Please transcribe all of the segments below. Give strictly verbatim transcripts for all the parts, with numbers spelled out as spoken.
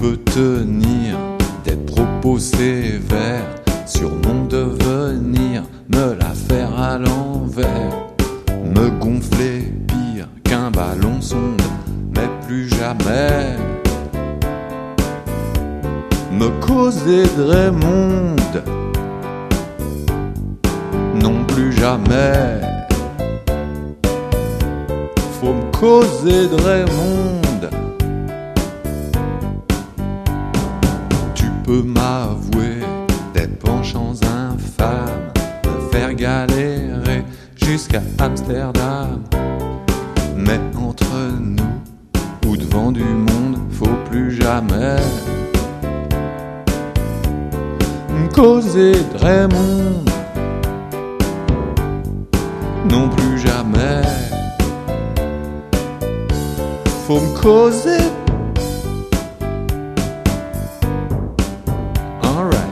peux tenir des propos sévères sur mon devenir, me la faire à l'envers, me gonfler pire qu'un ballon sonde, mais plus jamais me causer de Raymond, non plus jamais. Faut me causer de Raymond. Tu peux m'avouer des penchants infâmes, me faire galérer jusqu'à Amsterdam, mais entre nous ou devant du monde, faut plus jamais me causer de Raymond, non plus jamais. Faut me causer. All right.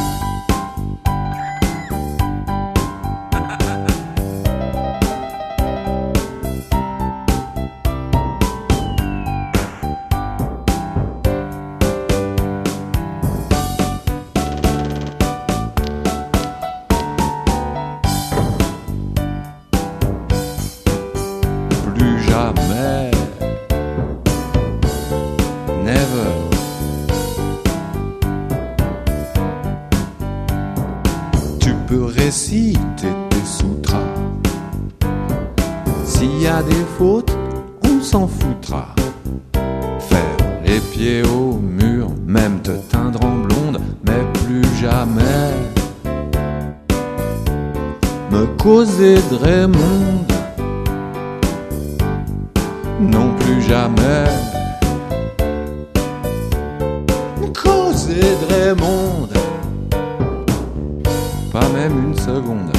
Plus jamais. Never. Tu peux réciter tes sutras. S'il y a des fautes, on s'en foutra. Faire les pieds au mur, même te teindre en blonde, mais plus jamais me causer de Raymond, non plus jamais. Causer de Raymond, pas même une seconde.